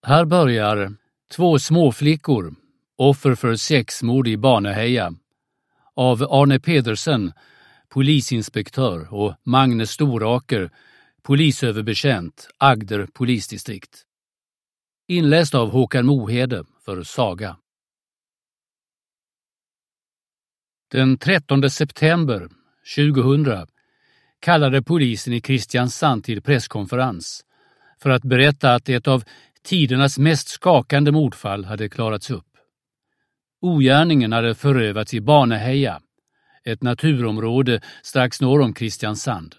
Här börjar 2 småflickor, offer för sexmord i Baneheia, av Arne Pedersen, polisinspektör, och Magne Storaker, polisöverbetjänt, Agder polisdistrikt. Inläst av Håkan Mohede för Saga. Den 13 september 2000 kallade polisen i Kristiansand till presskonferens för att berätta att ett av tidernas mest skakande mordfall hade klarats upp. Ogärningen hade förövats i Baneheia, ett naturområde strax norr om Kristiansand.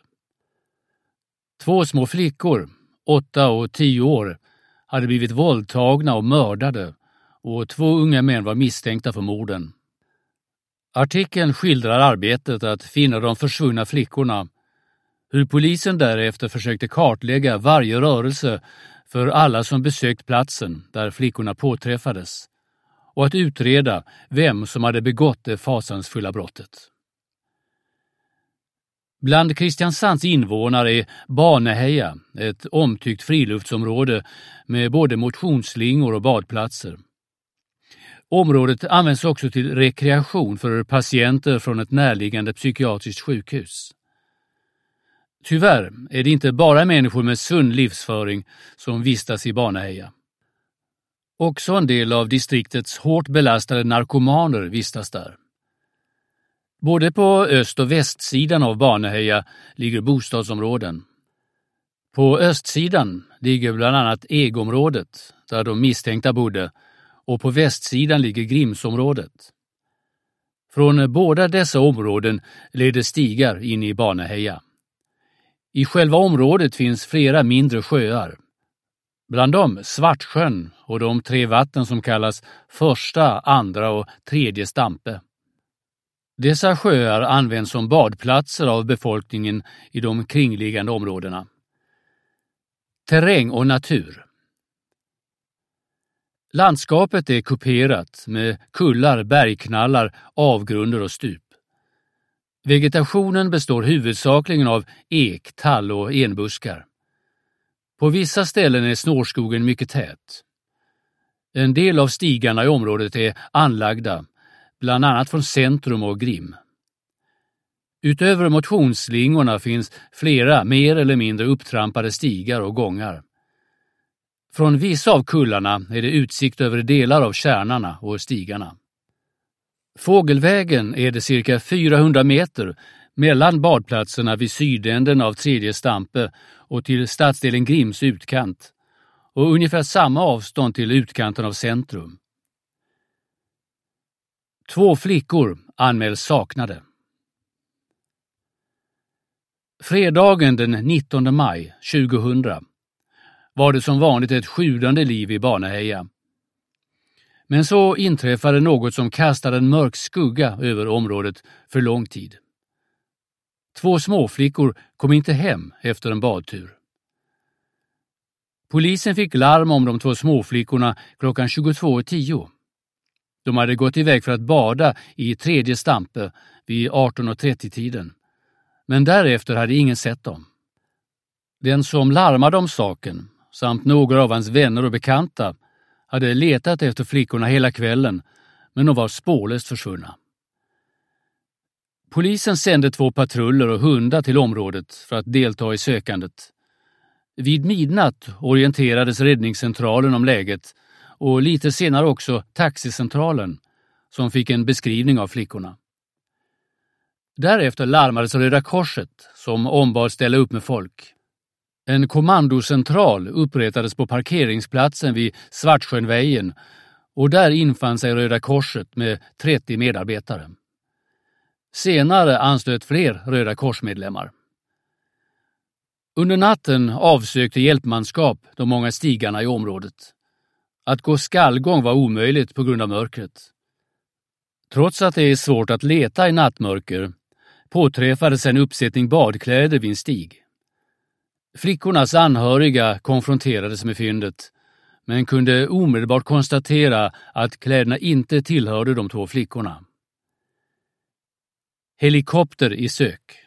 2 små flickor, 8 och 10 år, hade blivit våldtagna och mördade, och 2 unga män var misstänkta för morden. Artikeln skildrar arbetet att finna de försvunna flickorna, hur polisen därefter försökte kartlägga varje rörelse för alla som besökt platsen där flickorna påträffades, och att utreda vem som hade begått det fasansfulla brottet. Bland Kristiansands invånare är Baneheia ett omtyckt friluftsområde med både motionsslingor och badplatser. Området används också till rekreation för patienter från ett närliggande psykiatriskt sjukhus. Tyvärr är det inte bara människor med sund livsföring som vistas i Baneheia. Också en del av distriktets hårt belastade narkomaner vistas där. Både på öst- och västsidan av Baneheia ligger bostadsområden. På östsidan ligger bland annat Egområdet, där de misstänkta bodde, och på västsidan ligger Grimsområdet. Från båda dessa områden leder stigar in i Baneheia. I själva området finns flera mindre sjöar. Bland dem Svartsjön och de 3 vatten som kallas första, andra och tredje Stampe. Dessa sjöar används som badplatser av befolkningen i de kringliggande områdena. Terräng och natur. Landskapet är kuperat med kullar, bergknallar, avgrunder och stup. Vegetationen består huvudsakligen av ek, tall och enbuskar. På vissa ställen är snårskogen mycket tät. En del av stigarna i området är anlagda, bland annat från Centrum och Grim. Utöver motionsslingorna finns flera mer eller mindre upptrampade stigar och gångar. Från vissa av kullarna är det utsikt över delar av kärnarna och stigarna. Fågelvägen är det cirka 400 meter mellan badplatserna vid sydänden av tredje Stampe och till stadsdelen Grims utkant, och ungefär samma avstånd till utkanten av Centrum. 2 flickor anmäls saknade. Fredagen den 19 maj 2000 var det som vanligt ett sjudande liv i Baneheia. Men så inträffade något som kastade en mörk skugga över området för lång tid. 2 småflickor kom inte hem efter en badtur. Polisen fick larm om de 2 småflickorna klockan 22:10. De hade gått iväg för att bada i tredje Stampe vid 18:30-tiden. Men därefter hade ingen sett dem. Den som larmade om saken, samt några av hans vänner och bekanta, hade letat efter flickorna hela kvällen, men de var spårlöst försvunna. Polisen sände 2 patruller och hundar till området för att delta i sökandet. Vid midnatt orienterades räddningscentralen om läget, och lite senare också taxicentralen, som fick en beskrivning av flickorna. Därefter larmades Röda Korset, som ombad ställa upp med folk. En kommandocentral upprättades på parkeringsplatsen vid Svartsjönvägen, och där infann sig Röda Korset med 30 medarbetare. Senare anslöt fler Röda Korsmedlemmar. Under natten avsökte hjälpmanskap de många stigarna i området. Att gå skallgång var omöjligt på grund av mörkret. Trots att det är svårt att leta i nattmörker påträffades en uppsättning badkläder vid en stig. Flickornas anhöriga konfronterades med fyndet, men kunde omedelbart konstatera att kläderna inte tillhörde de 2 flickorna. Helikopter i sök.